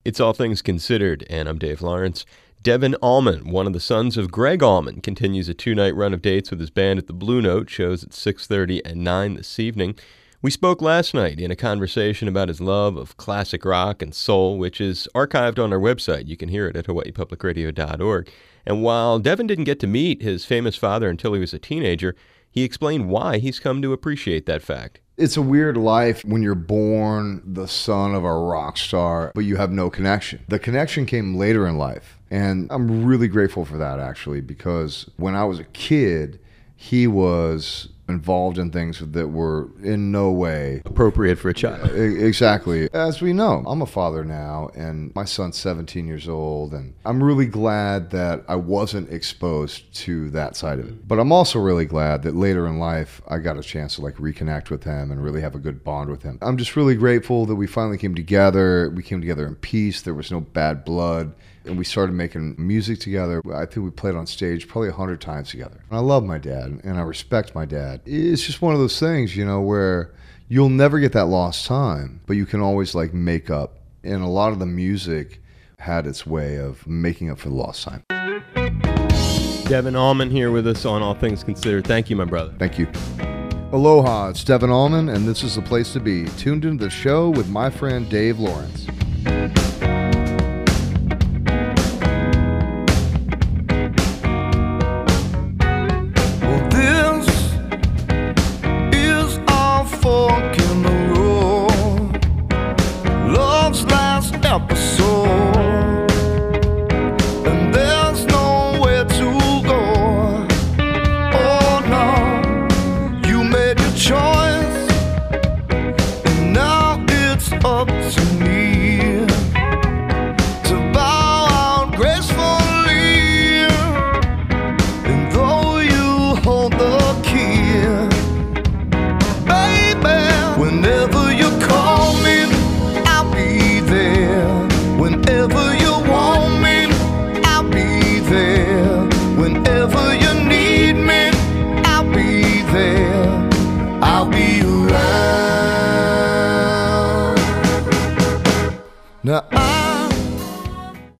It's All Things Considered, and I'm Dave Lawrence. Devin Allman, one of the sons of Greg Allman, continues a two-night run of dates with his band at the Blue Note. Shows at 6:30 and 9 this evening. We spoke last night in a conversation about his love of classic rock and soul, which is archived on our website. You can hear it at hawaiipublicradio.org. And while Devin didn't get to meet his famous father until he was a teenager, he explained why he's come to appreciate that fact. It's a weird life when you're born the son of a rock star, but you have no connection. The connection came later in life, and I'm really grateful for that, actually, because when I was a kid, he was involved in things that were in no way appropriate for a child. Exactly. As we know, I'm a father now, and my son's 17 years old, and I'm really glad that I wasn't exposed to that side of it. But I'm also really glad that later in life, I got a chance to reconnect with him and really have a good bond with him. I'm just really grateful that we finally came together. We came together in peace. There was no bad blood. And we started making music together. I think we played on stage probably 100 times together. And I love my dad, and I respect my dad. It's just one of those things, where you'll never get that lost time, but you can always make up. And a lot of the music had its way of making up for the lost time. Devin Allman here with us on All Things Considered. Thank you, my brother. Thank you. Aloha, it's Devin Allman, and this is the place to be. Tuned into the show with my friend Dave Lawrence. Now